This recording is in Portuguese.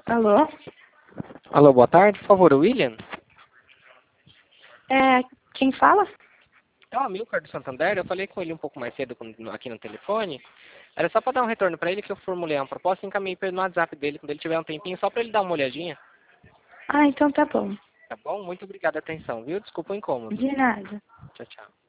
Alô? Alô, boa tarde, por favor, William? Quem fala? É o Amilcar do Santander, eu falei com ele um pouco mais cedo aqui no telefone. Era só para dar um retorno para ele que eu formulei uma proposta e encaminhei para ele no WhatsApp dele, quando ele tiver um tempinho, só para ele dar uma olhadinha. Ah, então tá bom. Tá bom? Muito obrigado a atenção, viu? Desculpa o incômodo. De nada. Tchau, tchau.